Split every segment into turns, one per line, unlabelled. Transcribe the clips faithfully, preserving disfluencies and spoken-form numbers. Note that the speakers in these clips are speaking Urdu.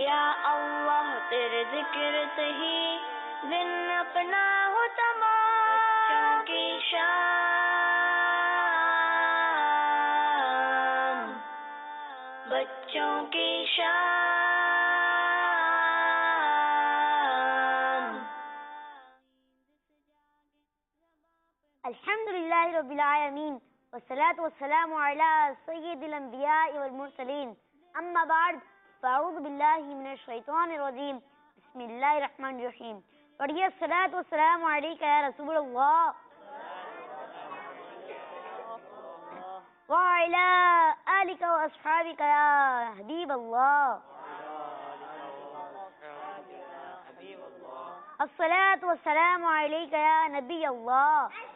یا اللہ تیرے ذکر سے ہی دن اپنا ہو تمام، بچوں کی شان، بچوں کی شان۔
الحمد للہ رب العالمین والصلاة والسلام علی سید الانبیاء والمرسلین، اما بعد فاعوذ باللہ من الشیطان الرجیم، بسم اللہ الرحمن الرحیم۔ پڑھیے الصلاۃ والسلام علیک یا رسول اللہ وعلی آلک واصحابک یا حبیب اللہ۔ الصلاۃ والسلام علیک یا نبی اللہ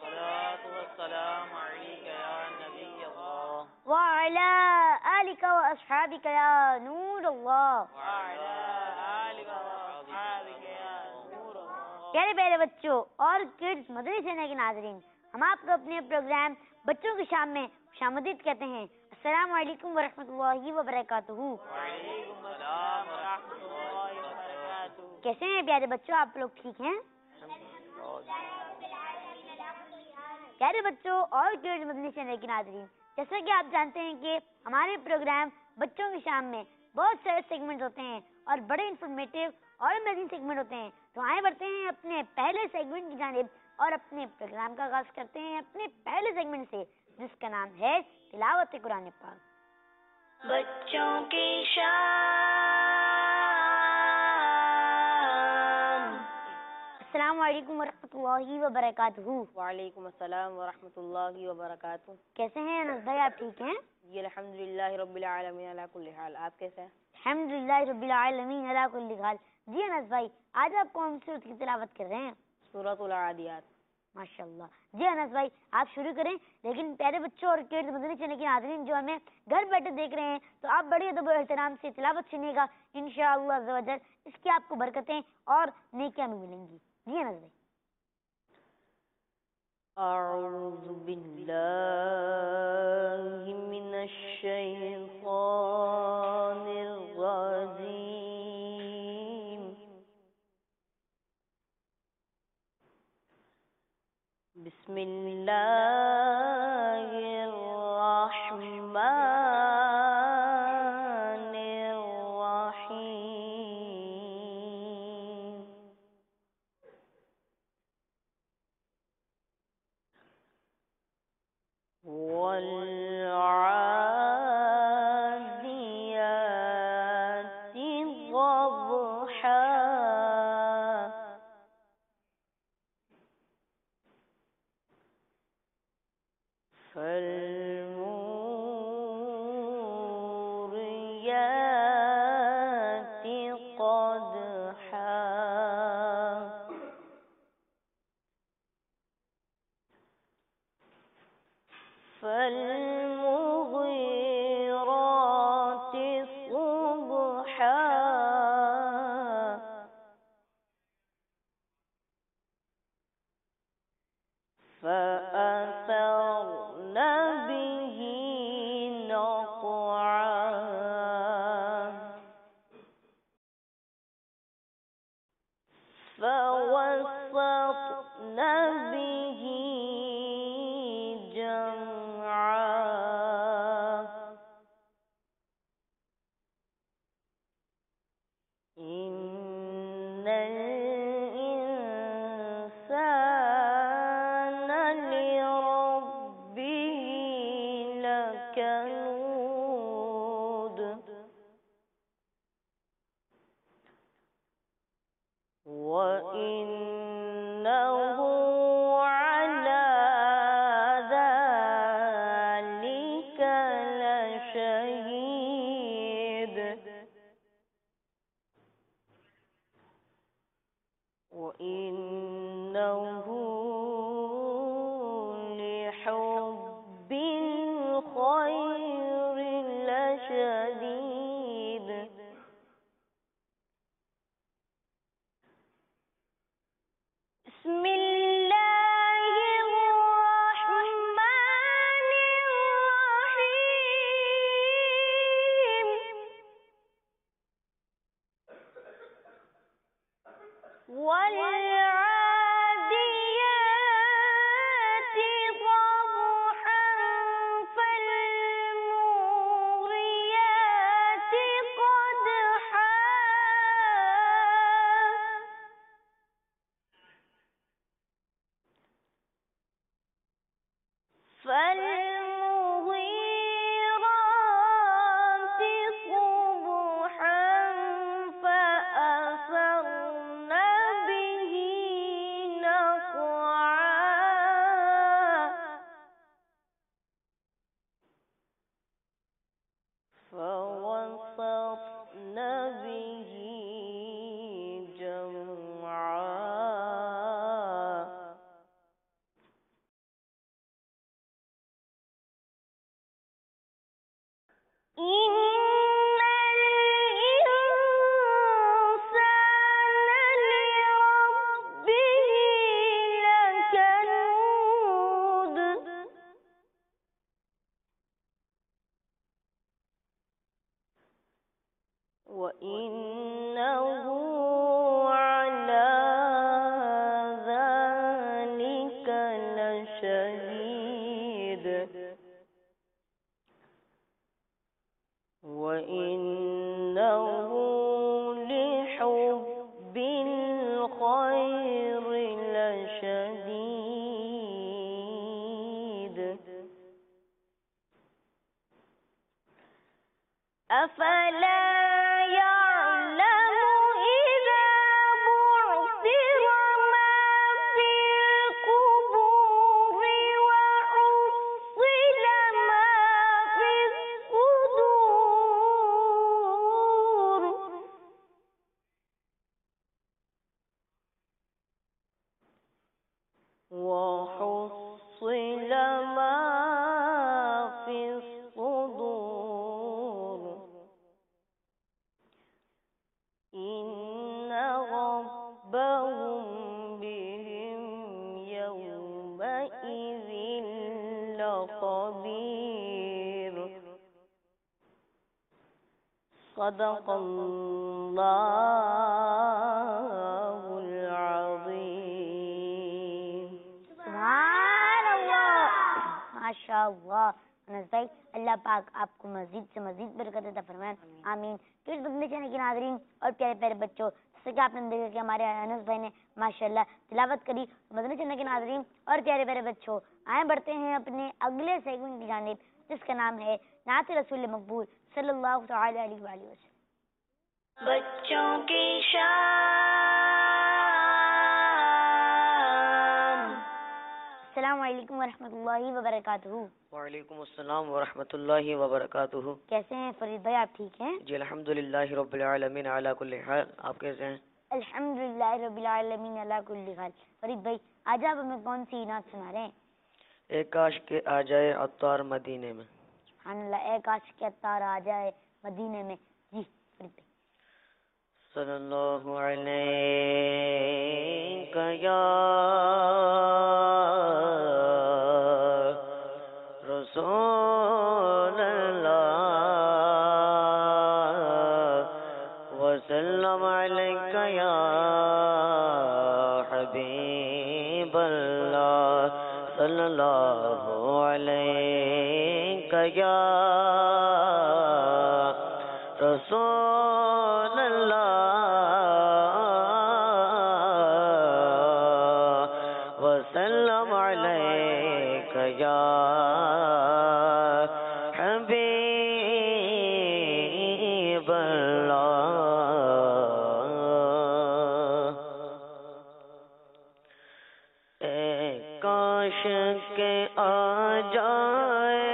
وعلی آلک واصحابک یا نور اللہ۔ پیارے پیارے بچوں اور کڈز مدنی چینل کے ناظرین، ہم آپ کو اپنے پروگرام بچوں کی شام میں خوش آمدید کہتے ہیں۔ السلام علیکم ورحمۃ اللہ وبرکاتہ۔ کیسے ہیں پیارے بچوں؟ آپ لوگ ٹھیک ہیں؟ پیارے بچوں اور کڈز مدنی چینل کے ناظرین، جیسا کہ آپ جانتے ہیں کہ ہمارے پروگرام بچوں کی شام میں بہت سارے سیگمنٹ ہوتے ہیں اور بڑے انفارمیٹیو اور امیزنگ سیگمنٹ ہوتے ہیں۔ تو آئے بڑھتے ہیں اپنے پہلے سیگمنٹ کی جانب اور اپنے پروگرام کا آغاز کرتے ہیں اپنے پہلے سیگمنٹ سے، جس کا نام ہے تلاوت قرآن پاک۔
بچوں کی شان۔
السلام علیکم ورحمۃ اللہ وبرکاتہ۔
وعلیکم السلام ورحمۃ اللہ وبرکاتہ۔
کیسے ہیں انس بھائی؟ آپ ٹھیک ہیں؟
جی الحمد للہ رب العالمین علی کل حال۔ آپ کیسے ہیں؟
الحمد للہ رب العالمین علی کل حال۔ جی انس بھائی، آج آپ کون سی سورت کی تلاوت کر رہے ہیں؟
سورۃ العادیات۔
ماشاء اللہ۔ جی انس بھائی آپ شروع کریں، لیکن پیارے بچوں اور کڈز مدنی چینل کے ناظرین جو ہمیں گھر بیٹھے دیکھ رہے ہیں، تو آپ بڑی ادب و احترام سے تلاوت سنیے گا، انشاءاللہ عز و جل اس کی آپ کو برکتیں اور نیکیاں بھی ملیں گی۔ جی انس بھائی۔
اعوذ باللہ من الشیطان الرجیم، بسم اللہ الرحمن الرحیم۔ والعادیات ضبحا، فالموریات قدحا، فالمغیرات صبحا، فأثرن به نقعا، فوسطن به جمعا، إن الإنسان لربه لكنود، وإنه على ذلك لشهيد، وإنه لحب الخير لشديد۔ بسم اللہ الرحمن الرحیم،
والعاديات ضبحا فالموريات قدحا فالمغيرات صبحا فأثرن به نقعا فوسطن به جمعا إن الإنسان لربه لكنود وإنه على ذلك لشهيد وإنه لحب الخير لشديد أفلا يعلم إذا بعثر ما في القبور وحصل ما في الصدور وحصل ما في الصدور إن ربهم بهم يومئذ لخبير صدق الله العظيم
سبحان اللہ، ماشاء اللہ۔ انس بھائی، اللہ پاک آپ کو مزید سے مزید برکت عطا فرمائے، آمین۔ کس بندے چینل کے ناظرین اور پیارے پیارے بچوں، جیسے کہ آپ نے دیکھا کہ ہمارے انس بھائی نے ماشاءاللہ تلاوت کری۔ مدنی چینل کے ناظرین اور پیارے پیارے بچوں، آئیں بڑھتے ہیں اپنے اگلے سیگمنٹ کی جانب، جس کا نام ہے نعت رسول مقبول صلی اللہ تعالی علیہ وآلہ وسلم۔
بچوں کی شان۔
السلام علیکم ورحمۃ اللہ وبرکاتہ۔
وعلیکم السلام ورحمۃ اللہ وبرکاتہ۔
کیسے ہیں فرید بھائی، آپ ٹھیک ہیں؟
جی الحمدللہ رب العالمین علی کل حال، آپ کیسے ہیں؟
الحمدللہ رب العالمین علی کل حال۔ فرید بھائی، آج آپ ہمیں کون سی نعت سنا رہے ہیں؟
ایک کاش کے آ جائے عطار مدینے میں۔
سبحان اللہ، اے کاش کے عطار آ جائے مدینے میں۔ جی فرید بھائی۔
صلی اللہ علیہ یا رسول اللہ وسلم علیک یا حبیب اللہ صلی اللہ علیہ یا رسول اللہ وسلم علیک یا حبیب اللہ۔ اے کاش کے آ جائے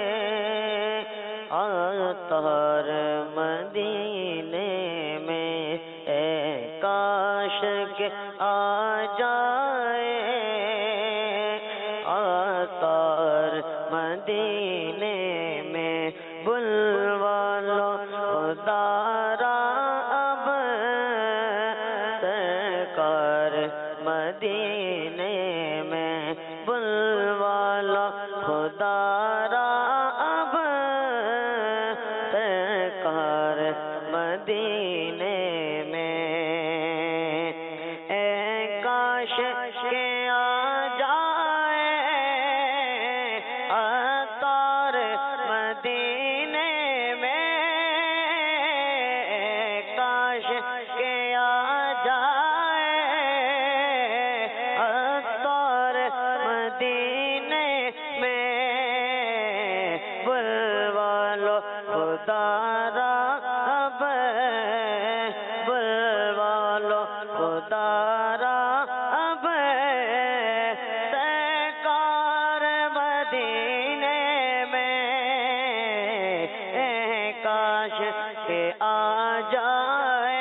عطار مدینے میں، اے کاش کے آ جائے عطار مدینے میں، بلوا لو خدارا اب سرکار مدینے میں، بلوا لو خدارا اب سرکار مدینے میں، کاش کے آ جائے عطار مدینے میں، کاش کے آ جائے عطار مدینے میں، بلوا لو خدا را اب، بلوا لو خدا را اب، سرکار مدینے میں، کاش کہ آ جائے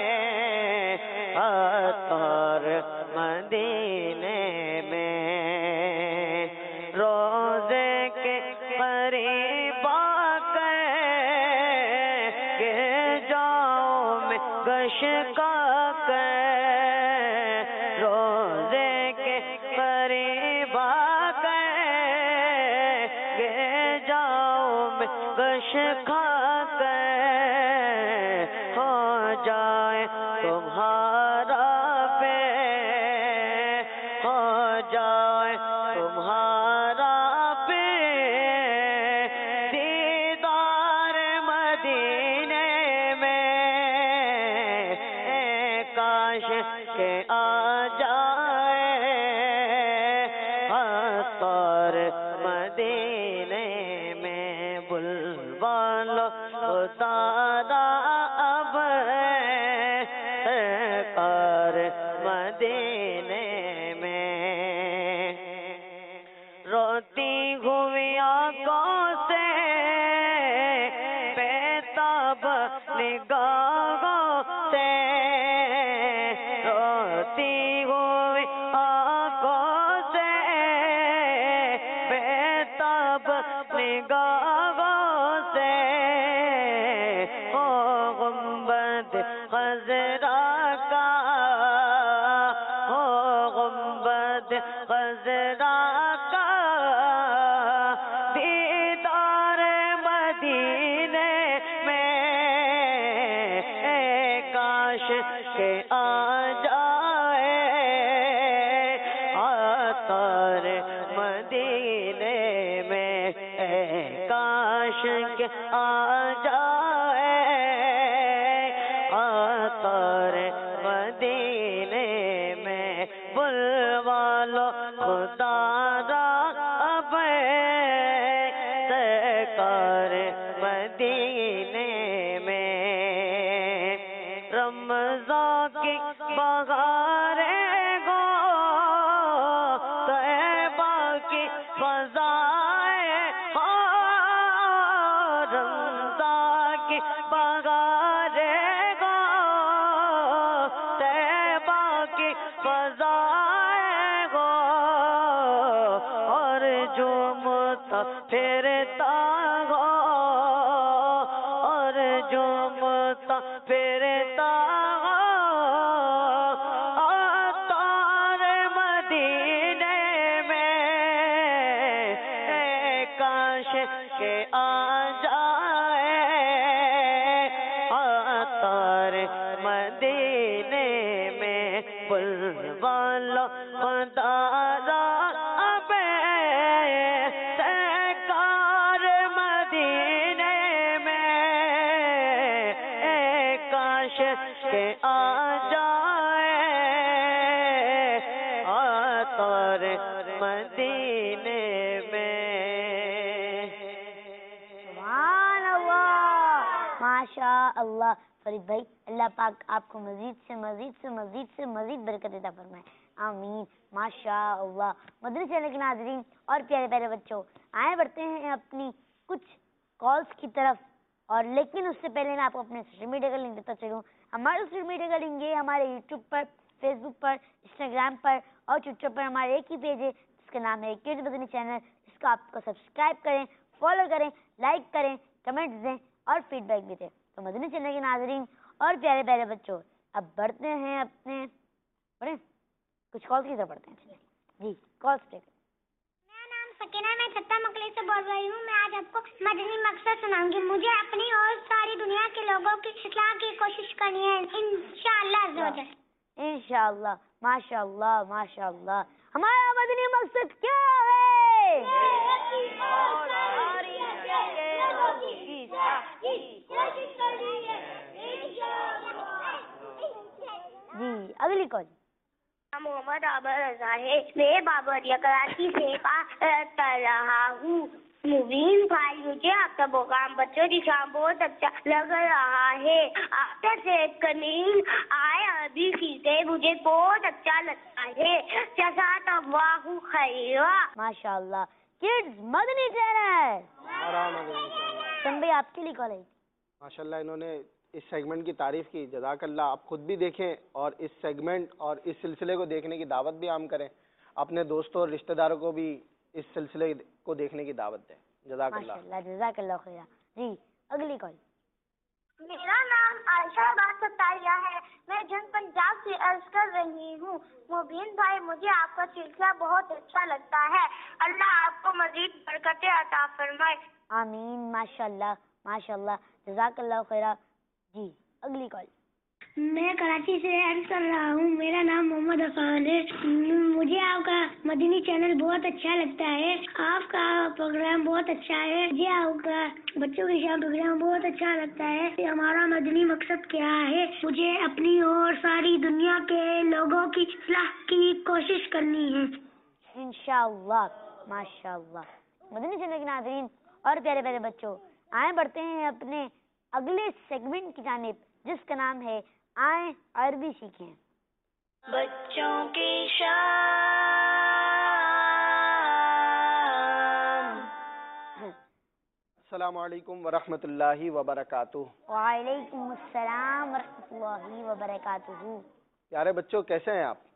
عطار مدینے میں، روزے کے قریب آ کر گر جاؤں میں گش کا کر، روزے کے قریب آ کر گر جاؤں میں گش کھا کر، ہو جائے تمہارا پہ، ہو جائے تمہارا پہ دیدار مدینے میں، کاش کہ آ جائے عطار مدینے میں، بلوا لو خدا را اب سرکار مدینے میں، روتی ہوئی آنکھوں سے بیتاب نگاہوں سے، روتی ہوئی آنکھوں سے بیتاب نگاہوں سے، او گنبد خضرا کا، او گنبد خضرا کا دیدار مدینے میں، کاش کہ آ جائے عطار مدینے میں، کاش کہ آ جائے عطار مدینے میں، بلوا لو خدا را اب سرکار مدینے میں، رمضان کی بہاریں گو طیبہ کی فضائیں ہو، رمضان کی بہاریں گو طیبہ کی فضائیں ہو، اور جھومتا پھرتا ہو، اور جھومتا پھرتا ہو عطار مدینے میں، کاش کہ آ جائے عطار مدینے میں، بلوا لو خدا را اب سرکار مدینے میں، کاش کہ آ جائے عطار مدینے میں۔
سبحان اللہ، ماشاء اللہ۔ فرید بھائی، اللہ پاک آپ کو مزید سے مزید سے مزید سے مزید برکت عطا فرمائے، آمین، ماشاء اللہ۔ مدنی چینل کے ناظرین اور پیارے پیارے بچوں، آئے بڑھتے ہیں اپنی کچھ کالس کی طرف، اور لیکن اس سے پہلے میں آپ کو اپنے سوشل میڈیا کا لنک دیتا چلوں۔ ہمارے سوشل میڈیا کا لنک یہ ہمارے یوٹیوب پر، فیس بک پر، انسٹاگرام پر اور ٹویٹر پر ہمارے ایک ہی پیج ہے جس کا نام ہے کڈز مدنی چینل، جس کو آپ کو سبسکرائب کریں، فالو کریں، لائک کریں، کمنٹس دیں اور فیڈ بیک بھی دیں۔ تو مدنی چینل کے ناظرین اور پیارے پیارے بچوں، اب بڑھتے ہیں اپنے بڑھیں کچھ کال کی طرف بڑھتے ہیں۔ جی کال اسٹیک۔
میرا نام سکینہ، میں چھتا مکلی سے بول رہی ہوں۔ میں آج آپ کو مدنی مقصد سناؤں گی۔ مجھے اپنی اور ساری دنیا کے لوگوں کی اصلاح کی کوشش کرنی ہے، انشاءاللہ عز و جل۔
انشاءاللہ. ماشاءاللہ ماشاءاللہ. ہمارا مدنی مقصد کیا ہے؟ جی اگلی کال.
محمد عابر رضا ہے. میں بابریا کراچی سے بات کر رہا ہوں. مبین بھائی مجھے آپ کا پروگرام بچوں کی شام بہت اچھا لگ رہا ہے. آفٹر صحت کنین آئے عربی سیکھے مجھے بہت اچھا لگتا ہے. جزاک اللہ خیرا.
ماشاءاللہ. کڈز مدنی چینل. سن بھائی آپ کے لیے کال ہے.
ماشاءاللہ انہوں نے اس سیگمنٹ کی تعریف کی. جزاک اللہ. آپ خود بھی دیکھیں اور اس سیگمنٹ اور اس سلسلے کو دیکھنے کی دعوت بھی عام کریں. اپنے دوستوں اور رشتہ داروں کو بھی اس سلسلے کو دیکھنے کی دعوت دیں. جزاک اللہ.
ماشاءاللہ جزاک اللہ خیر. جی اگلی کال.
میرا نام عائشہ بات ستاریہ ہے. میں جن پنجاب سے عرض کر رہی ہوں. مبین بھائی مجھے آپ کا سلسلہ بہت اچھا لگتا ہے. اللہ آپ کو مزید برکتیں عطا فرمائے.
آمین. ماشاءاللہ ماشاءاللہ جزاک اللہ خیر. جی اگلی کال.
میں کراچی سے عرض کر رہا ہوں. میرا نام محمد عفان ہے. مجھے آپ کا مدنی چینل بہت اچھا لگتا ہے. آپ کا پروگرام بہت اچھا ہے. مجھے آپ کا بچوں کی شام پروگرام بہت اچھا لگتا ہے. ہمارا مدنی مقصد کیا ہے؟ مجھے اپنی اور ساری دنیا کے لوگوں کی اصلاح کی کوشش کرنی ہے.
انشاءاللہ ماشاءاللہ. مدنی چینل کے ناظرین اور پیارے پیارے بچوں، آئیں بڑھتے ہیں اپنے اگلے سیگمنٹ کی جانب جس کا نام ہے آئیں عربی سیکھیں.
بچوں کی شام.
السلام علیکم ورحمۃ اللہ وبرکاتہ.
وعلیکم السلام ورحمۃ اللہ وبرکاتہ.
پیارے بچوں کیسے ہیں آپ؟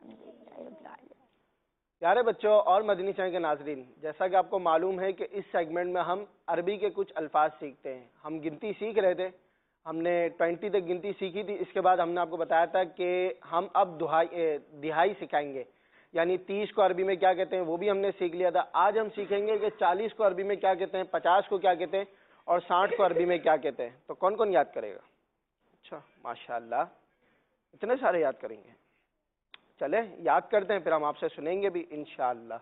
پیارے بچوں اور مدنی چینل کے ناظرین، جیسا کہ آپ کو معلوم ہے کہ اس سیگمنٹ میں ہم عربی کے کچھ الفاظ سیکھتے ہیں. ہم گنتی سیکھ رہے تھے. ہم نے ٹوینٹی تک گنتی سیکھی تھی. اس کے بعد ہم نے آپ کو بتایا تھا کہ ہم اب دہائی دہائی سکھائیں گے، یعنی تیس کو عربی میں کیا کہتے ہیں وہ بھی ہم نے سیکھ لیا تھا. آج ہم سیکھیں گے کہ چالیس کو عربی میں کیا کہتے ہیں، پچاس کو کیا کہتے ہیں اور ساٹھ کو عربی میں کیا کہتے ہیں. تو کون کون یاد کرے گا؟ اچھا ماشاء اللہ اتنے سارے یاد کریں گے. چلیں یاد کرتے ہیں پھر ہم آپ سے سنیں گے بھی انشاءاللہ.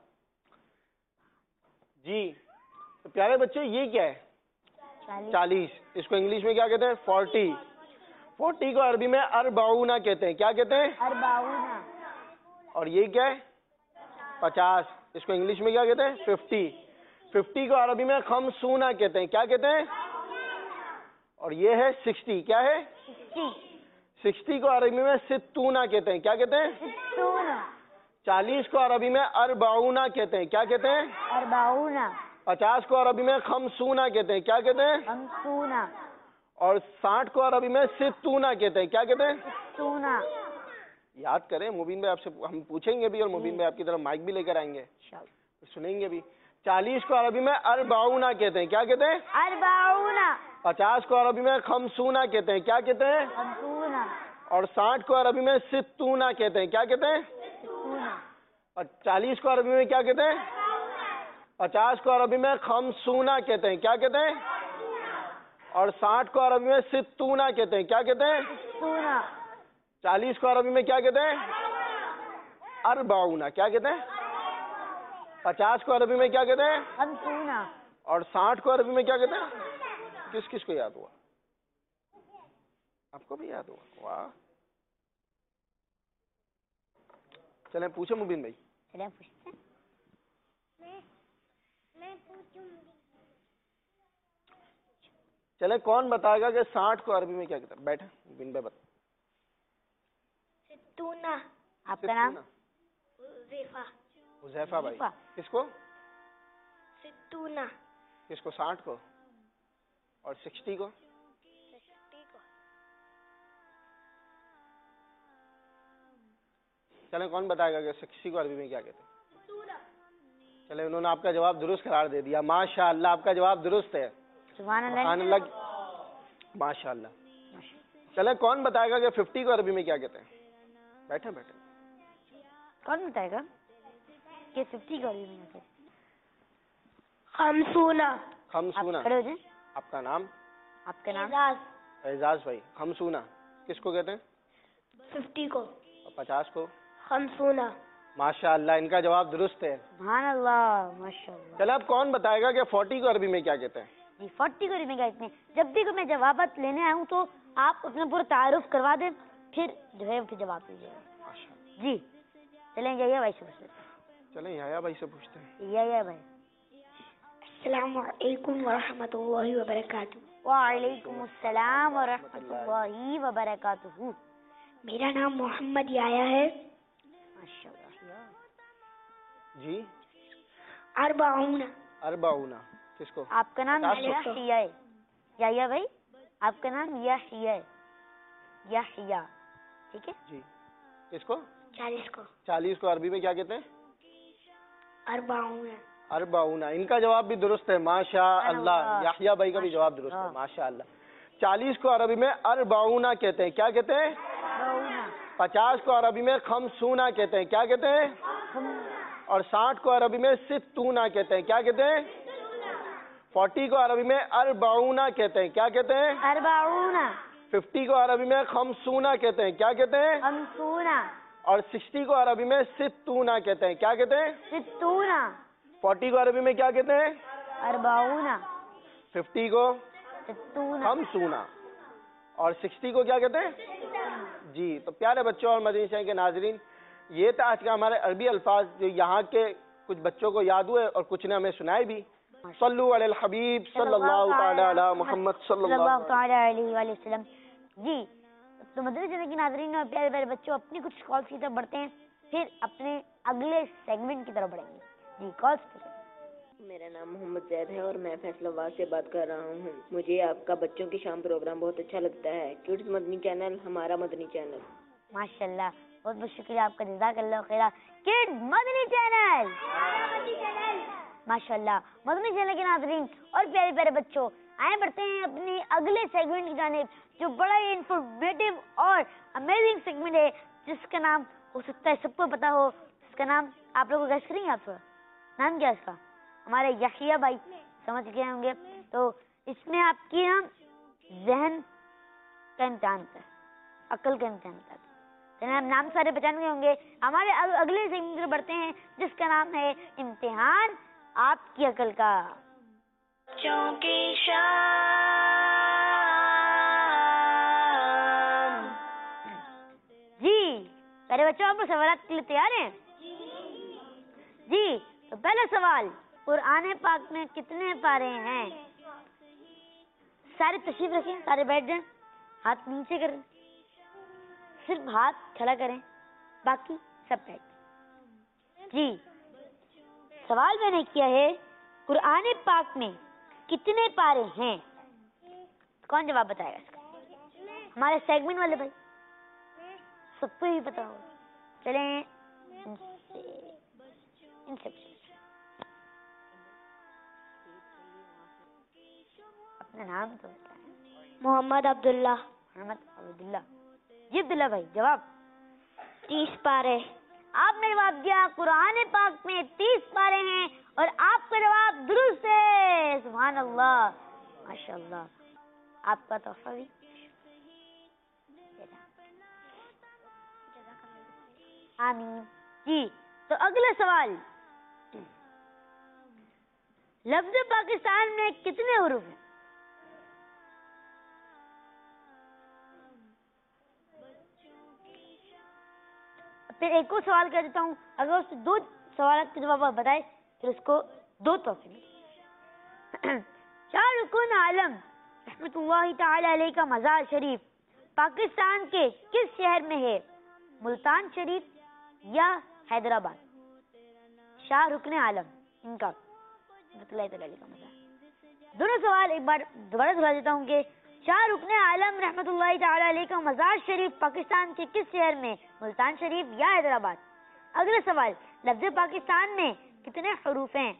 جی تو پیارے بچے یہ کیا ہے؟ چالیس. اس کو انگلش میں کیا کہتے ہیں؟ فورٹی. فورٹی کو عربی میں اربعون کہتے ہیں. کیا کہتے ہیں؟
اربعون.
اور یہ کیا ہے؟ پچاس. اس کو انگلش میں کیا کہتے ہیں؟ ففٹی. ففٹی کو عربی میں خمسون کہتے ہیں. کیا کہتے ہیں؟ اور یہ ہے سکسٹی. کیا ہے؟ سکسٹی کو عربی میں ستون کہتے ہیں. کیا کہتے ہیں؟ چالیس کو عربی میں اربعون کہتے ہیں. کیا کہتے ہیں؟
اربعون.
پچاس کو عربی میں خمسون کہتے ہیں. کیا کہتے ہیں؟
خمسون.
اور ساٹھ کو عربی میں ستون کہتے ہیں. کیا کہتے ہیں؟
ستون.
یاد کریں. مبین بھائی آپ سے ہم پوچھیں گے بھی اور مبین بھائی آپ کی طرف مائک بھی لے کر آئیں گے، سنیں گے بھی. چالیس کو عربی میں اربعون کہتے ہیں. کیا کہتے ہیں؟
اربعون.
پچاس کو عربی میں خمسون کہتے ہیں. کیا کہتے ہیں؟
خمسون.
اور ساٹھ کو عربی میں ستون کہتے ہیں. کیا کہتے ہیں؟
ستون.
اور چالیس کو عربی میں کیا کہتے ہیں؟ پچاس کو عربی میں خمسون کہتے ہیں. کیا کہتے ہیں؟ اور ساٹھ کو عربی میں ستون کہتے ہیں. کیا کہتے ہیں؟
ستون.
چالیس کو عربی میں کیا کہتے ہیں؟ اربعون. کیا کہتے ہیں؟ پچاس کو عربی میں کیا کہتے ہیں؟
خمسون.
اور ساٹھ کو عربی میں کیا کہتے ہیں؟ کس کس کو یاد ہوا؟ آپ کو بھی یاد ہوا؟ واہ. چلیں پوچھیں مبین بھائی.
چلیں پوچھتے ہیں.
میں پوچھوں گی.
چلیں کون بتائے گا کہ ساٹھ کو عربی میں کیا کہتے ہیں؟ بیٹھے مبین بھائی بتا.
ستونا.
آپ کا نام؟
حذیفہ.
حذیفہ بھائی. کس کو؟
ستونا.
کس کو؟ ساٹھ کو. اور سکسٹی کو؟
سکسٹی کو.
چلیں کون بتائے گا کہ سکسٹی کو عربی میں کیا کہتے ہیں؟ چلیں انہوں نے آپ کا جواب درست قرار دے دیا. ماشاء اللہ آپ کا جواب درست ہے.
سبحان
سبحان
اللہ.
اللہ. ماشاء اللہ. چلیں کون بتائے گا کہ ففٹی کو عربی میں کیا کہتے ہیں؟ بیٹھے بیٹھے.
کون بتائے گا کہ ففٹی کو عربی میں کیا کہتے ہیں؟
خمسونا.
خمسونا.
آپ کھڑے ہو جائیں.
آپ کا نام؟
آپ کا نام؟
اعجاز بھائی. خمسونا کس کو کہتے ہیں؟
ففٹی کو.
اور पचास को
खमसूना।
माशाअल्लाह, इनका जवाब दुरुस्त है।
सुभान अल्लाह, माशाअल्लाह।
चलो अब कौन बताएगा कि फोर्टी को अरबी में क्या कहते हैं?
जी फोर्टी को में कहते हैं। जब भी कोई मैं जवाब लेने आऊँ तो आप अपना पूरा तारुफ करवा दें, फिर जो है फिर जवाब दीजिएगा। जी चलें, यही भाई से पूछते हैं।
चलें याया भाई से पूछते हैं।
यही भाई।
अस्सलामु अलैकुम वरहमतुल्लाहि वबरकातुहू।
वालेकुम अस्सलाम व रहमतुल्लाहि व बरकातुहू।
मेरा नाम मोहम्मद याया है।
माशाअल्लाह।
जी
अरबाउन।
अरबाउना किसको?
आपका नाम
पचास को?
याहिया है। याहिया भाई, आपका नाम याहिया है। याहिया, ठीक है
जी। किसको?
चालीस को।
चालीस को अरबी में क्या कहते हैं?
अरबाउन।
अरबाउना। इनका जवाब भी दुरुस्त है, माशा अल्लाह। याहिया भाई का भी जवाब दुरुस्त है, माशा अल्लाह। चालीस को अरबी में अरबाउना कहते हैं। क्या कहते हैं? पचास को अरबी में खमसूना कहते हैं। क्या कहते हैं? और साठ को अरबी में सित्तूना कहते हैं। क्या कहते हैं? फोर्टी को अरबी में अरबाउना कहते हैं। क्या कहते हैं?
अरबाउना।
फिफ्टी को अरबी में खमसूना कहते हैं। क्या कहते हैं?
खमसूना।
और सिक्सटी को अरबी में सित्तूना कहते हैं। क्या कहते हैं?
सित्तूना।
फोर्टी को अरबी में क्या कहते हैं?
अरबाउना।
फिफ्टी को
सित्तूना।
खमसूना। और सिक्सटी को क्या कहते हैं? जी। तो प्यारे बच्चों और मदनी चैनल के नाजरीन, ये था आज का हमारे अरबी अल्फाज जो यहाँ के कुछ बच्चों को याद हुए और कुछ ने हमें सुनाए भी। सल्लु अलल हबीब सल्लल्लाहु तआला अला मुहम्मद सल्लल्लाहु
तआला अलैहि वसल्लम। जी तो मदनी चैनल के नाजरीन और प्यारे प्यारे बच्चों, अपनी कुछ कॉल्स की तरफ बढ़ते हैं, फिर अपने अगले सेगमेंट की तरफ बढ़ेंगे। जी कॉल्स पे।
मेरा नाम मोहम्मद जैद है और मैं फैसलाबाद से बात कर रहा हूँ। मुझे आपका बच्चों की शाम प्रोग्राम बहुत अच्छा लगता है। किड्स मदनी चैनल हमारा मदनी चैनल।
माशाल्लाह, बहुत बहुत शुक्रिया आपका, जज़ाकल्लाह खैरा। किड्स मदनी चैनल माशाल्लाह। मदनी चैनल के नाज़रीन और प्यारे प्यारे बच्चों, आए बढ़ते हैं अपने अगले सेगमेंट की जानिब, जो बड़ा ही इंफॉर्मेटिव और अमेजिंग सेगमेंट है, जिसका नाम हो सकता है सबको पता हो। जिसका नाम आप लोग गेस करेंगे? आप थोड़ा नाम क्या है इसका? हमारे याहिया भाई समझ गए होंगे। तो इसमें आपकी हम जहन का इम्तिहान होता है, अकल का इम्तिहान होता है। तो हम नाम सारे पहचान गए होंगे। हमारे अगले सेगमेंट में बढ़ते हैं, जिसका नाम है इम्तिहान आपकी अकल का।
चौकी शाम।
जी पहले बच्चों, आप लोग सवाल के लिए तैयार हैं? जी तो पहला सवाल, कुरान पाक में कितने पारे हैं? सारे तशरीफ रखें, सारे बैठ जाएं, हाथ नीचे करें, सिर्फ हाथ खड़ा करें, बाकी सब बैठ। जी सवाल मैंने किया है, कुरान पाक में कितने पारे हैं? कौन जवाब बताएगा इसका? हमारे सेगमेंट वाले भाई, सबको ही पता होगा। चलें इनसे इनसे अपना नाम तो बताएं।
मोहम्मद अब्दुल्ला।
मोहम्मद अब्दुल्ला। जी अब्दुल्ला भाई, जवाब?
तीस पारे।
आपने जवाब दिया कुरान पाक में तीस पारे हैं और आपका जवाब दुरुस्त है। सुभान अल्लाह, माशाअल्लाह। आपका तोहफा भी। आमीन। जी तो अगला सवाल, लफ्ज पाकिस्तान में कितने हुरूफ हैं? फिर एक और सवाल कर देता हूँ, अगर उससे दो सवाल के जवाब आप बताए फिर उसको दो तोहफे मिलेंगे। शाहरुकुन आलम रहमतुल्लाहि ताला अलैह का मज़ार शरीफ पाकिस्तान के किस शहर में है? मुल्तान शरीफ या हैदराबाद? शाहरुकुन आलम इनका रहमतुल्लाहि ताला अलैह का मज़ार। दोनों सवाल एक बार दोबारा दोहरा देता हूँ कि शाहरुकुन आलम रहमतुल्लाहि ताला अलैह का मज़ार शरीफ पाकिस्तान के किस शहर में? मुल्तान शरीफ या हैदराबाद? अगला सवाल, लफ्ज़ पाकिस्तान में कितने हरूफ हैं?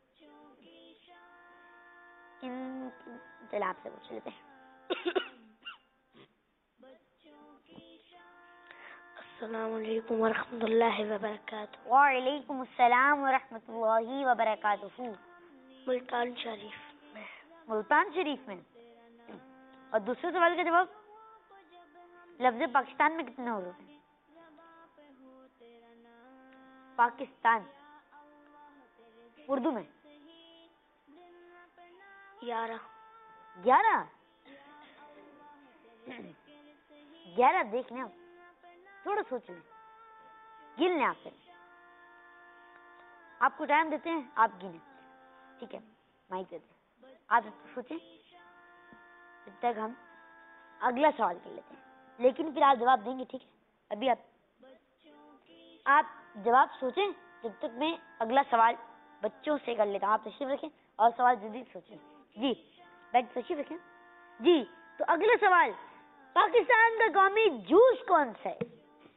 इन चलिए आपसे पूछ लेते हैं।
अस्सलाम वालेकुम वरहमतुल्लाहि वबरकातुहू।
वालेकुम अस्सलाम वरहमतुल्लाहि वबरकातुहू।
मुल्तान शरीफ में।
मुल्तान शरीफ में। और दूसरे सवाल का जवाब, लफ्ज़ पाकिस्तान में कितने हरूफ हैं? پاکستان اردو میں؟
گیارہ.
گیارہ گیارہ دیکھ لیں آپ، تھوڑا سوچ لیں، گن لیں. آپ آپ کو ٹائم دیتے ہیں، آپ گنیں. ٹھیک ہے، مائک دیتے ہیں. آپ سوچیں جب تک ہم اگلا سوال کر لیتے ہیں، لیکن پھر آپ جواب دیں گے. ٹھیک ہے، ابھی آپ آپ جواب سوچیں جب تک میں اگلا سوال بچوں سے کر لیتا ہوں. آپ تشریف رکھیں اور سوال جدید سوچیں. جی بیٹھ تشریف رکھیں. جی تو اگلا سوال، پاکستان کا قومی جوس کون سا ہے؟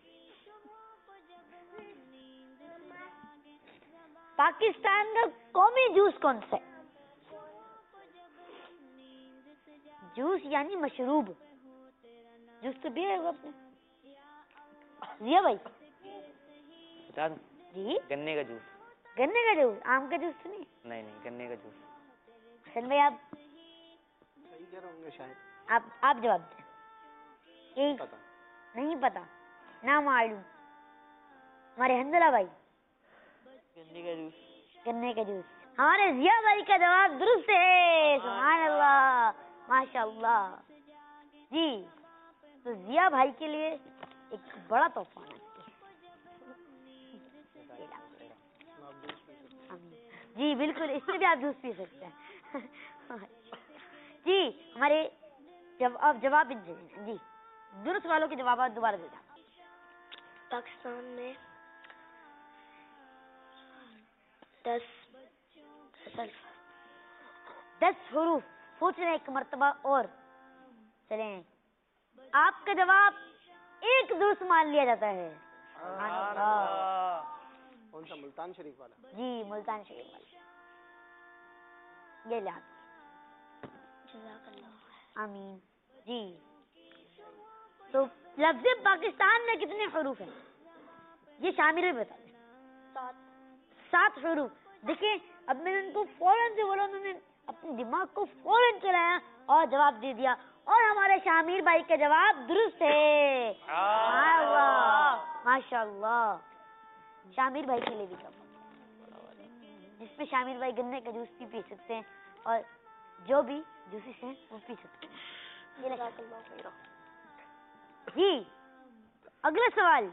پاکستان کا قومی جوس کون سا ہے؟ جوس یعنی مشروب. جوس تو بھی ہے آپ نے. ضیا بھائی جی،
گنے کا جوس.
گنے کا جوس؟ آم کا جوس تو نہیں؟
نہیں نہیں، گنے کا جوس.
حسن بھائی آپ
صحیح کہہ رہے ہوں گے شاید.
آپ آپ جواب دیں.
پتا
نہیں پتا، نہ معلوم. ہمارے حنزلہ بھائی؟
گنے کا جوس.
گنے کا جوس. ہمارے ضیا بھائی کا جواب درست ہے. سبحان اللہ، ماشاء اللہ. جی تو ضیا بھائی کے لیے ایک بڑا تحفہ ہونا چاہیے. جی بالکل، اس میں بھی آپ جوس پی سکتے ہیں. جی ہمارے جواب جواب جی درست والوں کے جوابات دوبارہ دے دیں.
پاکستان میں دس
دس حروف. سوچ رہے ایک مرتبہ اور. چلیں، آپ کا جواب ایک درست مان لیا جاتا ہے.
کون سا؟ ملتان شریف والا.
جی ملتان شریف والا. یہ لیا.
جزاک اللہ.
آمین. جی تو لفظ پاکستان میں کتنے حروف ہیں یہ شامل بتا دیں.
سات.
سات حروف. دیکھیں اب میں نے ان کو فوراً سے بولا، انہوں نے اپنے دماغ کو فوراً چلایا اور جواب دے دیا. اور ہمارے شامیر بھائی کا جواب درست ہے. ماشاء اللہ. شامیر بھائی کے لیے بھی کم، جس میں شامیر بھائی گنے کا جوس بھی پی سکتے ہیں اور جو بھی جوسز ہیں وہ پی سکتے ہیں. جی اگلا سوال،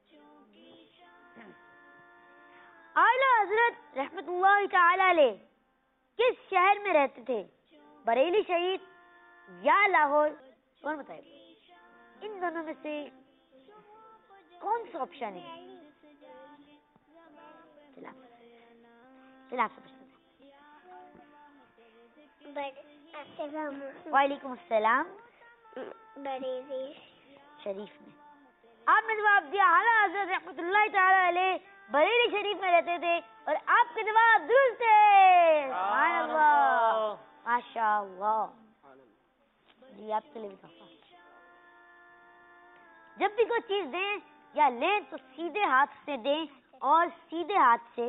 اعلیٰ حضرت رحمت اللہ تعالی علیہ کس شہر میں رہتے تھے؟ بریلی شریف یا لاہور؟ کون بتائے گا؟ ان دونوں میں سے کون سا آپشن ہے؟ وعلیکم السلام.
بریلی
شریف میں. آپ نے جواب دیا اعلیٰ حضرت رحمت اللہ تعالی علیہ بریلی شریف میں رہتے تھے اور آپ کا جواب درست ہے. سبحان اللہ، ماشاء اللہ. جی آپ کے لیے بھی تحفہ. جب بھی کوئی چیز دیں یا لیں تو سیدھے ہاتھ سے دیں اور سیدھے ہاتھ سے.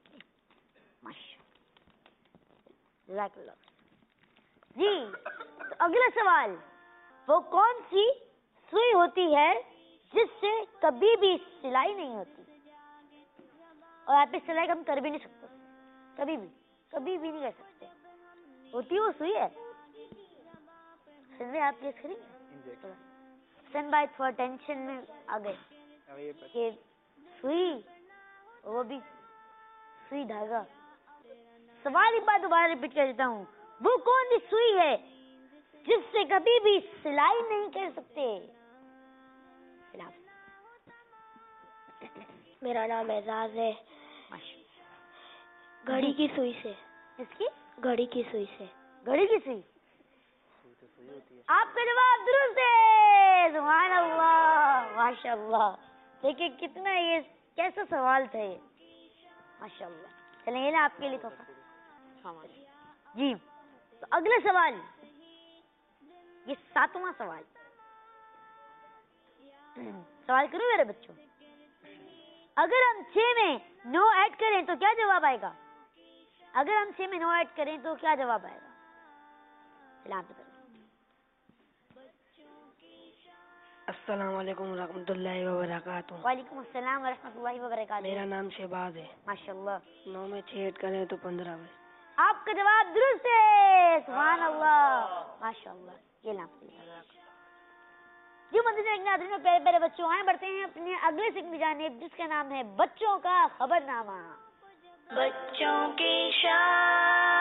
جزاک اللہ. جی تو اگلا سوال، وہ کون سی سوئی ہوتی ہے جس سے کبھی بھی سلائی نہیں ہوتی؟ اور آپ اس سلائی ہم کر بھی نہیں سکتے، کبھی بھی کبھی بھی نہیں کر سکتے. ہوتی وہ سوئی ہے. سن میں آپ کیس کریں گے؟ سن بھائی تھوڑا ٹینشن میں آ گئے کہ سوئی، وہ بھی سوئی دھاگا. سوال ایک بار دوبارہ ریپیٹ کر دیتا ہوں، وہ کون سی سوئی ہے جس سے کبھی بھی سلائی نہیں کر سکتے؟
میرا نام اعزاز ہے. گھڑی کی سوئی سے.
کس کی؟
گھڑی کی سوئی سے.
گھڑی کی سوئی. آپ کا جواب درست ہے. سبحان اللہ، ماشاء اللہ. دیکھیں کتنا یہ کیسا سوال تھا یہ. ماشاء اللہ. چلیں یہ نا آپ کے لیے تحفہ. جی تو اگلا سوال، یہ ساتواں سوال. سوال کروں میرے بچوں؟ اگر ہم چھ میں نو ایڈ کریں تو کیا جواب آئے گا؟ اگر ہم چھ میں نو ایڈ کریں تو کیا جواب آئے گا؟ چلیں آپ بتائیں.
السلام علیکم ورحمۃ اللہ وبرکاتہ.
وعلیکم السلام ورحمۃ اللہ وبرکاتہ.
میرا نام شہباز ہے.
ماشاء اللہ.
نو میں چھ ایڈ کریں تو پندرہ میں.
آپ کا جواب درست ہے. سبحان اللہ. ماشاء اللہ. یہ نام جی مدنی ناظرین اور پیارے پیارے بچوں، آئے بڑھتے ہیں اپنے اگلے سنگ کی جانب جس کا نام ہے بچوں کا خبر نامہ.
بچوں کی شان.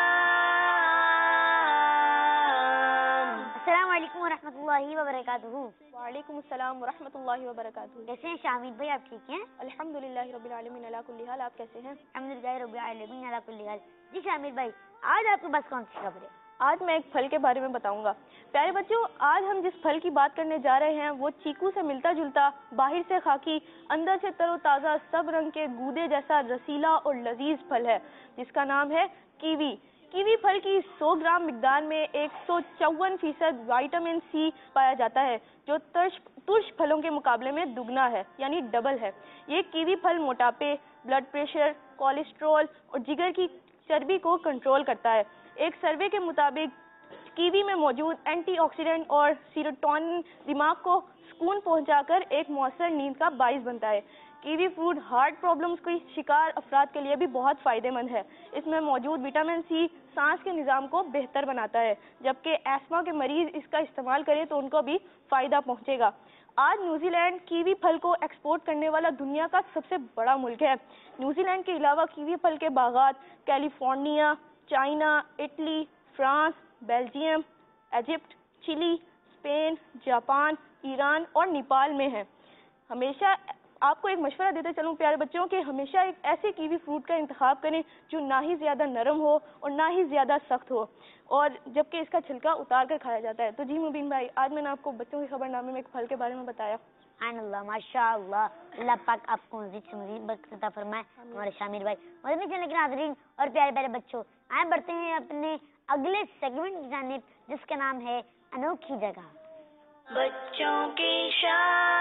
السلام علیکم ورحمۃ اللہ وبرکاتہ.
وعلیکم السلام ورحمۃ اللہ وبرکاتہ.
کیسے ہیں شامل بھائی؟ آپ ٹھیک ہیں؟
الحمد للہ رب العالمین علی کل حال. آپ کیسے ہیں؟
الحمد للہ رب العالمین علی کل حال. جی شامل بھائی، آج آپ کے پاس کون سی خبر ہے؟
آج میں ایک پھل کے بارے میں بتاؤں گا. پیارے بچوں، آج ہم جس پھل کی بات کرنے جا رہے ہیں وہ چیکو سے ملتا جلتا، باہر سے خاکی، اندر سے تر و تازہ، سب رنگ کے گودے جیسا رسیلا اور لذیذ پھل ہے جس کا نام ہے کیوی. کیوی پھل کی سو گرام مقدار میں ایک سو چون فیصد وائٹامن سی پایا جاتا ہے جو ترش ترش پھلوں کے مقابلے میں دگنا ہے، یعنی ڈبل ہے. یہ کیوی پھل موٹاپے، بلڈ پریشر، کولیسٹرول اور جگر کی چربی کو کنٹرول کرتا ہے. ایک سروے کے مطابق کیوی میں موجود اینٹی آکسیڈنٹ اور سیروٹونن دماغ کو سکون پہنچا کر ایک مؤثر نیند کا باعث بنتا ہے. کیوی فروٹ ہارٹ پرابلمز کے شکار افراد کے لیے بھی بہت فائدہ مند ہے. اس میں موجود وٹامن سی سانس کے نظام کو بہتر بناتا ہے، جبکہ ایسما کے مریض اس کا استعمال کریں تو ان کو بھی فائدہ پہنچے گا. آج نیوزی لینڈ کیوی پھل کو ایکسپورٹ کرنے والا دنیا کا سب سے بڑا ملک ہے. نیوزی لینڈ کے علاوہ کیوی پھل کے باغات California, China, Italy, France, Belgium, Egypt, Chile, Spain, Japan, Iran اور نیپال میں ہیں. ہمیشہ آپ کو ایک مشورہ دیتے چلوں پیارے بچوں کہ ہمیشہ ایک ایسے کیوی فروٹ کا انتخاب کریں جو نہ ہی زیادہ نرم ہو اور نہ ہی زیادہ سخت ہو، اور جبکہ اس کا چھلکا اتار کر کھایا جاتا ہے. تو جی مبین بھائی، آج میں نے آپ کو بچوں کے خبر نامے میں ایک پھل کے بارے میں بتایا.
سبحان اللہ، ماشاء اللہ. اللہ پاک آپ کو مزید سے مزید برکت عطا فرمائے. ہمارے شامل بھائی، مدنی چینل کے ناظرین اور پیارے پیارے بچوں، آئے بڑھتے ہیں اپنے اگلے سیگمنٹ کی جانب جس کا نام ہے انوکھی جگہ.
بچوں کی شان.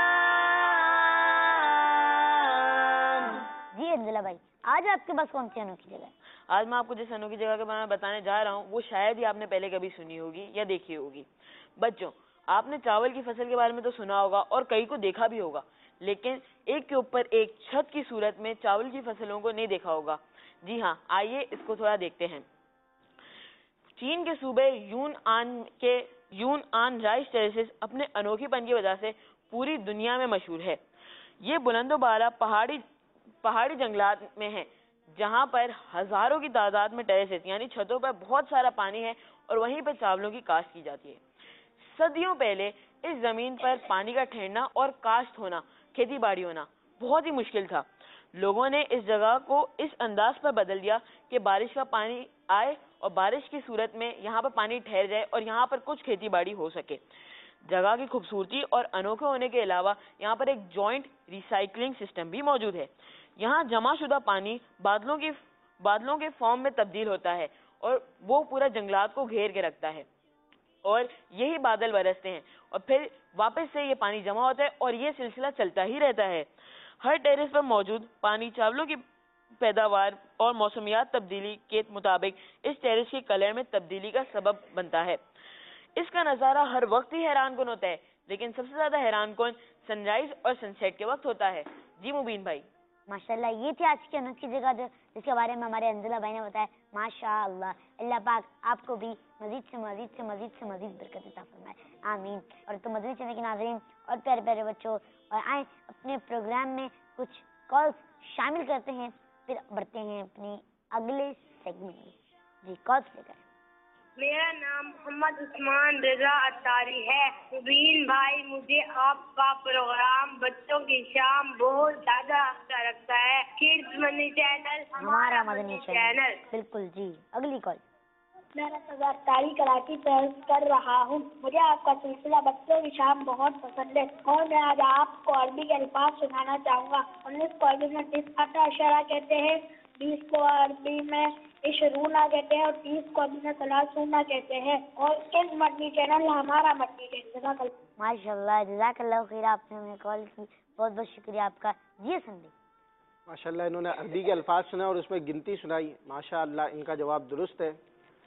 جی عبداللہ بھائی، آج آپ کے پاس کون سی انوکھی جگہ ہے؟
آج میں آپ کو جس انوکھی جگہ کے بارے میں بتانے جا رہا ہوں وہ شاید ہی آپ نے پہلے کبھی سنی ہوگی یا دیکھی ہوگی. بچوں، آپ نے چاول کی فصل کے بارے میں تو سنا ہوگا اور کئی کو دیکھا بھی ہوگا، لیکن ایک کے اوپر ایک چھت کی صورت میں چاول کی فصلوں کو نہیں دیکھا ہوگا. جی ہاں، آئیے اس کو تھوڑا دیکھتے ہیں. چین کے صوبے یون آن کے یون آن رائس ٹیریسز اپنے انوکھی پن کی وجہ سے پوری دنیا میں مشہور ہے. یہ بلند و بالا پہاڑی پہاڑی جنگلات میں ہیں جہاں پر ہزاروں کی تعداد میں ٹیریسز یعنی چھتوں پر بہت سارا پانی ہے اور وہیں پر چاولوں کی کاشت کی جاتی ہے. صدیوں پہلے اس زمین پر پانی کا ٹھہرنا اور کاشت ہونا، کھیتی باڑی ہونا بہت ہی مشکل تھا. لوگوں نے اس جگہ کو اس انداز پر بدل دیا کہ بارش کا پانی آئے اور بارش کی صورت میں یہاں پر پانی ٹھہر جائے اور یہاں پر کچھ کھیتی باڑی ہو سکے. جگہ کی خوبصورتی اور انوکھے ہونے کے علاوہ یہاں پر ایک جوائنٹ ریسائکلنگ سسٹم بھی موجود ہے. یہاں جمع شدہ پانی بادلوں کی بادلوں کے فارم میں تبدیل ہوتا ہے اور وہ پورا جنگلات کو گھیر کے رکھتا ہے اور یہی بادل برستے ہیں اور پھر واپس سے یہ پانی جمع ہوتا ہے اور یہ سلسلہ چلتا ہی رہتا ہے. ہر ٹیرس پر موجود پانی چاولوں کی پیداوار اور موسمیات تبدیلی کے مطابق اس ٹیرس کے کلر میں تبدیلی کا سبب بنتا ہے. اس کا نظارہ ہر وقت ہی حیران کن ہوتا ہے، لیکن سب سے زیادہ حیران کن سن رائز اور سن سیٹ کے وقت ہوتا ہے. جی مبین بھائی.
ماشاء اللہ، یہ تھی آج کی انوکھی جگہ جو جس کے بارے میں ہمارے انزلہ بھائی نے بتایا. ماشاء اللہ، اللہ پاک آپ کو بھی مزید سے مزید سے مزید سے مزید برکت عطا فرمائے. آمین. اور تو مدنی چینل کے ناظرین اور پیارے پیارے بچوں، اور آئیں اپنے پروگرام میں کچھ کالز شامل کرتے ہیں، پھر بڑھتے ہیں اپنے اگلے سیگمنٹ میں. جی کالز لے کر.
میرا نام محمد عثمان رضا اتاری ہے. مبین بھائی، مجھے آپ کا پروگرام بچوں کی شام بہت زیادہ اچھا لگتا ہے. کڈز مدنی چینل
ہمارا مدنی چینل. بالکل. جی اگلی کال.
میں رضا اتاری کراچی سے کر رہا ہوں. مجھے آپ کا سلسلہ بچوں کی شام بہت پسند ہے اور میں آج آپ کو عربی کے الفاظ سنانا چاہوں گا. انیس کو عربی میں تیس عشرہ کہتے ہیں، بیس کو عربی میں عشرونہ کہتے ہیں اور تیس کو عربی میں ثلاثونہ کہتے ہیں. اور اس مدنی چینل ہمارا مدنی چینل.
ماشاء اللہ، جزاک اللہ خیر. آپ نے ہمیں کال کی، بہت بہت شکریہ آپ کا. جی سنڈے.
ماشاء اللہ، انہوں نے عربی کے الفاظ سنا اور اس میں گنتی سنائی. ماشاء اللہ، ان کا جواب درست ہے.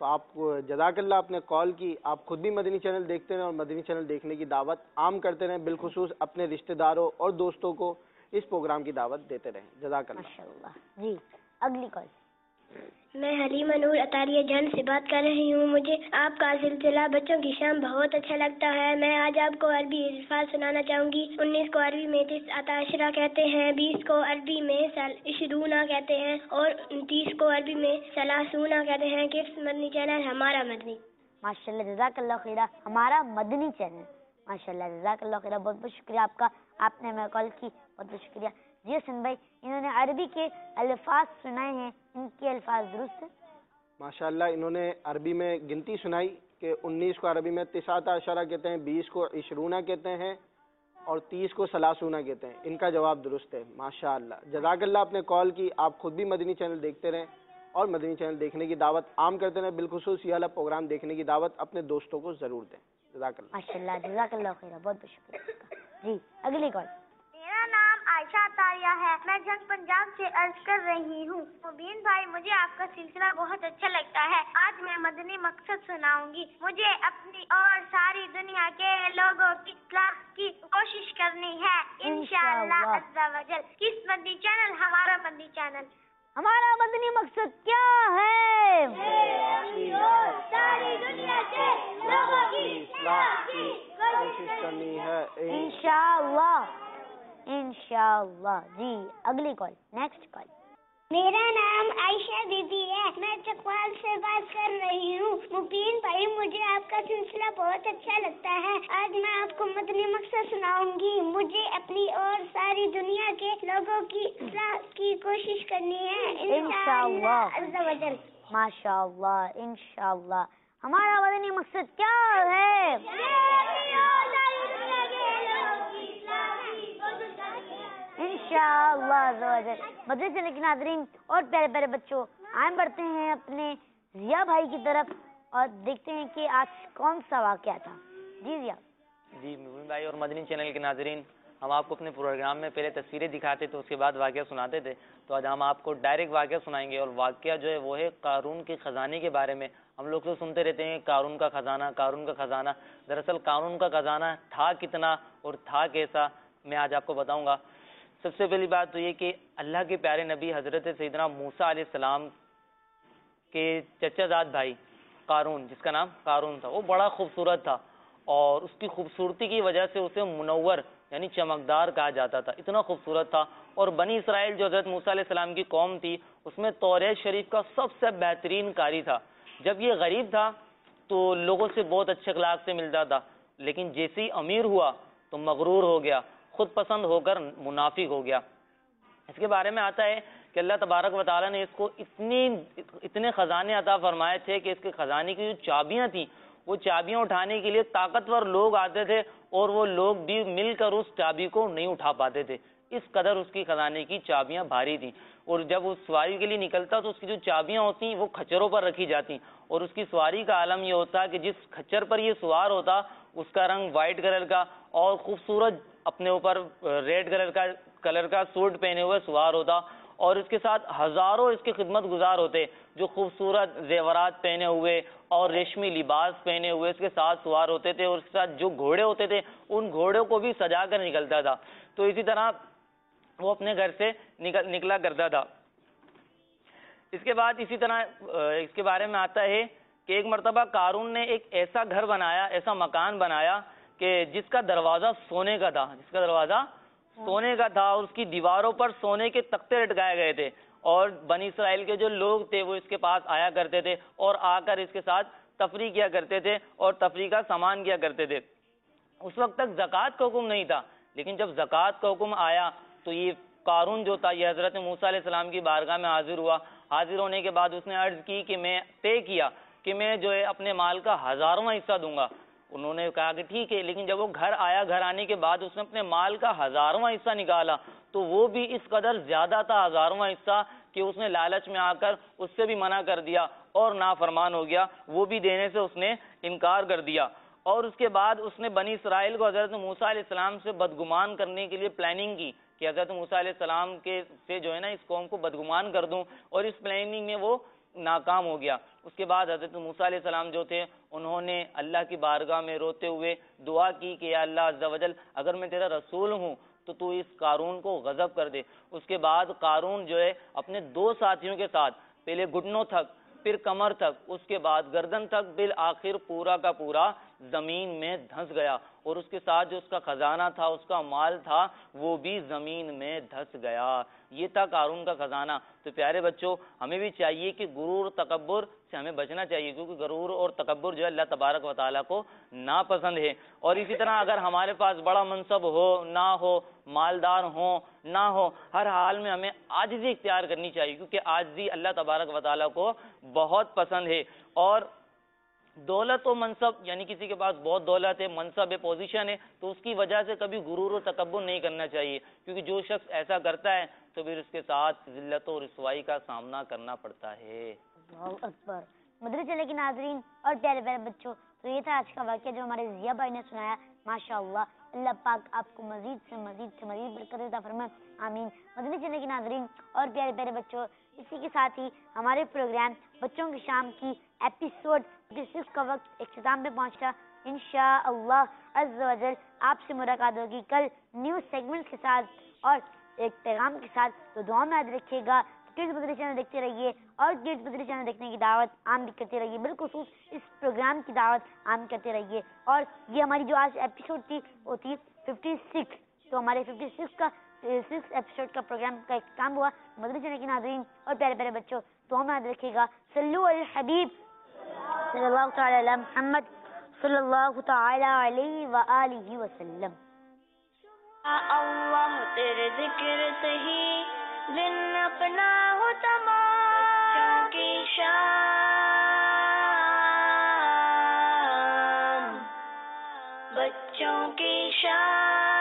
تو آپ جزاک اللہ آپ نے کال کی. آپ خود بھی مدنی چینل دیکھتے رہیں اور مدنی چینل دیکھنے کی دعوت عام کرتے رہیں, بالخصوص اپنے رشتہ داروں اور دوستوں کو اس پروگرام کی دعوت دیتے رہیں. جزاک اللہ.
ماشاءاللہ. جی اگلی کال.
میں حلیمہ نور عطاریہ جان سے بات کر رہی ہوں. مجھے آپ کا سلسلہ بچوں کی شام بہت اچھا لگتا ہے. میں آج آپ کو عربی الفاظ سنانا چاہوں گی. انیس کو عربی میں تسعۃ عشرہ کہتے ہیں, بیس کو عربی میں عشرونہ کہتے ہیں اور تیس کو عربی میں ثلاثونہ کہتے ہیں. کس مدنی چینل ہمارا مدنی.
ماشاءاللہ جزاک اللہ خیرہ. ہمارا مدنی چینل. ماشاءاللہ جزاک اللہ خیرہ. بہت بہت شکریہ آپ کا, آپ نے ہمیں کال کی, بہت بہت شکریہ. جی حسن بھائی, انہوں نے عربی کے الفاظ سنائے ہیں, ان کے الفاظ درست ہیں؟
ماشاءاللہ انہوں نے عربی میں گنتی سنائی کہ انیس کو عربی میں تسعۃ عشرہ کہتے ہیں, بیس کو عشرونہ کہتے ہیں اور تیس کو ثلاثونہ کہتے ہیں. ان کا جواب درست ہے. ماشاءاللہ جزاک اللہ آپ نے کال کی. آپ خود بھی مدنی چینل دیکھتے رہیں اور مدنی چینل دیکھنے کی دعوت عام کرتے رہیں, بالخصوص یہ والا پروگرام دیکھنے کی دعوت اپنے دوستوں کو ضرور دیں. جزاک اللہ.
ماشاءاللہ جزاک اللہ خیرہ. بہت بہت شکریہ. جی اگلی کال.
میرا نام عائشہ عطاریہ ہے. میں جنگ پنجاب سے عرض کر رہی ہوں. مبین بھائی, مجھے آپ کا سلسلہ بہت اچھا لگتا ہے. آج میں مدنی مقصد سناؤں گی. مجھے اپنی اور ساری دنیا کے لوگوں کی اصلاح کی کوشش کرنی ہے انشاءاللہ عز و جل. کس مدنی چینل ہمارا مدنی چینل.
ہمارا مدنی مقصد کیا ہے؟
ساری دنیا کے لوگوں کی اصلاح کی
کوشش کرنی ہے
انشاءاللہ. انشاءاللہ. جی اگلی کال. Next call.
میرا نام عائشہ بی بی ہے. میں چکوال سے بات کر رہی ہوں. مبین بھائی, مجھے آپ کا سلسلہ بہت اچھا لگتا ہے. آج میں آپ کو مدنی مقصد سناؤں گی. مجھے اپنی اور ساری دنیا کے لوگوں کی اصلاح کی کوشش کرنی ہے انشاءاللہ عز و جل.
ماشاءاللہ. انشاءاللہ. ہمارا مدنی مقصد کیا ہے؟ انشاءاللہ عز و جل. مدنی چینل کے ناظرین اور پیارے پیارے بچوں, آئیں بڑھتے ہیں اپنے ضیاء بھائی کی طرف اور دیکھتے ہیں کہ آج کون سا واقعہ تھا. جی ضیاء.
جی مبین بھائی اور مدنی چینل کے ناظرین, ہم آپ کو اپنے پروگرام میں پہلے تصویریں دکھاتے تھے, اس کے بعد واقعہ سناتے تھے. تو آج ہم آپ کو ڈائریکٹ واقعہ سنائیں گے, اور واقعہ جو ہے وہ ہے قارون کے خزانے کے بارے میں. ہم لوگ تو سنتے رہتے ہیں قارون کا خزانہ, قارون کا خزانہ. دراصل قارون کا خزانہ تھا کتنا اور تھا کیسا, میں آج آپ کو بتاؤں گا. سب سے پہلی بات تو یہ کہ اللہ کے پیارے نبی حضرت سیدنا موسیٰ علیہ السلام کے چچا زاد بھائی قارون, جس کا نام قارون تھا, وہ بڑا خوبصورت تھا اور اس کی خوبصورتی کی وجہ سے اسے منور یعنی چمکدار کہا جاتا تھا. اتنا خوبصورت تھا. اور بنی اسرائیل جو حضرت موسیٰ علیہ السلام کی قوم تھی, اس میں توریت شریف کا سب سے بہترین قاری تھا. جب یہ غریب تھا تو لوگوں سے بہت اچھے اخلاق سے ملتا تھا, لیکن جیسے ہی امیر ہوا تو مغرور ہو گیا, خود پسند ہو کر منافق ہو گیا. اس کے بارے میں آتا ہے کہ اللہ تبارک و تعالیٰ نے اس کو اتنی اتنے خزانے عطا فرمائے تھے کہ اس کے خزانے کی جو چابیاں تھیں, وہ چابیاں اٹھانے کے لیے طاقتور لوگ آتے تھے اور وہ لوگ بھی مل کر اس چابی کو نہیں اٹھا پاتے تھے. اس قدر اس کی خزانے کی چابیاں بھاری تھیں. اور جب وہ سواری کے لیے نکلتا تو اس کی جو چابیاں ہوتی وہ کھچروں پر رکھی جاتی, اور اس کی سواری کا عالم یہ ہوتا کہ جس کھچر پر یہ سوار ہوتا اس کا رنگ وائٹ کلر کا اور خوبصورت اپنے اوپر ریڈ کلر کا کلر کا سوٹ پہنے ہوئے سوار ہوتا, اور اس کے ساتھ ہزاروں اس کے خدمت گزار ہوتے جو خوبصورت زیورات پہنے ہوئے اور ریشمی لباس پہنے ہوئے اس کے ساتھ سوار ہوتے تھے. اور اس کے ساتھ جو گھوڑے ہوتے تھے ان گھوڑوں کو بھی سجا کر نکلتا تھا. تو اسی طرح وہ اپنے گھر سے نکل نکلا کرتا تھا. اس کے بعد اسی طرح اس کے بارے میں آتا ہے کہ ایک مرتبہ قارون نے ایک ایسا گھر بنایا, ایسا مکان بنایا کہ جس کا دروازہ سونے کا تھا, جس کا دروازہ سونے کا تھا, اور اس کی دیواروں پر سونے کے تختے لٹکائے گئے تھے. اور بنی اسرائیل کے جو لوگ تھے وہ اس کے پاس آیا کرتے تھے اور آ کر اس کے ساتھ تفریح کیا کرتے تھے اور تفریح کا سامان کیا کرتے تھے. اس وقت تک زکوٰۃ کا حکم نہیں تھا, لیکن جب زکوٰۃ کا حکم آیا تو یہ قارون جو تھا یہ حضرت موسیٰ علیہ السلام کی بارگاہ میں حاضر ہوا. حاضر ہونے کے بعد اس نے عرض کی کہ میں طے کیا کہ میں جو ہے اپنے مال کا ہزارواں حصہ دوں گا. انہوں نے کہا کہ ٹھیک ہے, لیکن جب وہ گھر آیا, گھر آنے کے بعد اس نے اپنے مال کا ہزارواں حصہ نکالا تو وہ بھی اس قدر زیادہ تھا ہزارواں حصہ کہ اس نے لالچ میں آ کر اس سے بھی منع کر دیا اور نافرمان ہو گیا, وہ بھی دینے سے اس نے انکار کر دیا. اور اس کے بعد اس نے بنی اسرائیل کو حضرت موسیٰ علیہ السلام سے بدگمان کرنے کے لیے پلاننگ کی کہ حضرت موسیٰ علیہ السلام کے سے جو ہے نا اس قوم کو بدگمان کر دوں, اور اس پلاننگ میں وہ ناکام ہو گیا. اس کے بعد حضرت موسیٰ علیہ السلام جو تھے انہوں نے اللہ کی بارگاہ میں روتے ہوئے دعا کی کہ یا اللہ عز و جل اگر میں تیرا رسول ہوں تو تو اس قارون کو غضب کر دے. اس کے بعد قارون جو ہے اپنے دو ساتھیوں کے ساتھ پہلے گھٹنوں تک پھر کمر تک اس کے بعد گردن تک بالآخر پورا کا پورا زمین میں دھنس گیا اور اس کے ساتھ جو اس کا خزانہ تھا اس کا مال تھا وہ بھی زمین میں دھس گیا. یہ تھا قارون کا خزانہ. تو پیارے بچوں ہمیں بھی چاہیے کہ غرور تکبر سے ہمیں بچنا چاہیے کیونکہ غرور اور تکبر جو ہے اللہ تبارک و تعالیٰ کو ناپسند ہے. اور اسی طرح اگر ہمارے پاس بڑا منصب ہو نہ ہو مالدار ہو نہ ہو ہر حال میں ہمیں عاجزی اختیار کرنی چاہیے کیونکہ عاجزی اللہ تبارک و تعالیٰ کو بہت پسند ہے. اور دولت و منصب یعنی کسی کے پاس بہت دولت ہے منصب ہے پوزیشن ہے تو اس کی وجہ سے کبھی غرور و تکبر نہیں کرنا چاہیے کیونکہ جو شخص ایسا کرتا ہے تو پھر اس کے ساتھ ذلت و رسوائی کا سامنا کرنا پڑتا ہے.
اللہ اکبر. مدنی چینل کے ناظرین اور پیارے پیارے بچوں تو یہ تھا آج کا واقعہ جو ہمارے ضیاء بھائی نے سنایا. ماشاء اللہ اللہ پاک آپ کو مزید سے مزید سے مزید برکت عطا فرمائے آمین. مدنی چینل کے ناظرین اور پیارے پیارے بچوں اسی کے ساتھ ہی ہمارے پروگرام بچوں کی شام کی ایپیسوڈ سکس کا وقت اختتام پہ پہنچا. انشاء اللہ عز و جل آپ سے ملاقات ہوگی کل نیو سیگمنٹ کے ساتھ اور ایک پیغام کے ساتھ. تو دعا میں یاد رکھیے گا. کڈز مدنی چینل دیکھتے رہیے اور کڈز مدنی چینل دیکھنے کی دعوت عام بھی کرتے رہیے. بالخصوص اس پروگرام کی دعوت عام کرتے رہیے. اور یہ ہماری جو آج ایپیسوڈ تھی وہ تھی ففٹی سکس. تو ہمارے ففٹی سکس کا سکس ایپیسوڈ کا پروگرام کا اختتام ہوا. مدنی چینل کے ناظرین اور پیارے پیارے بچوں تو ہمیں یاد رکھیے گا صلو علی الحبیب صلی اللہ تعالی علی محمد صلی اللہ تعالی علیہ وآلہ وسلم.
اللہ تیرے ذکر سے ہی دن اپنا ہو تمام کی شان بچوں کی شان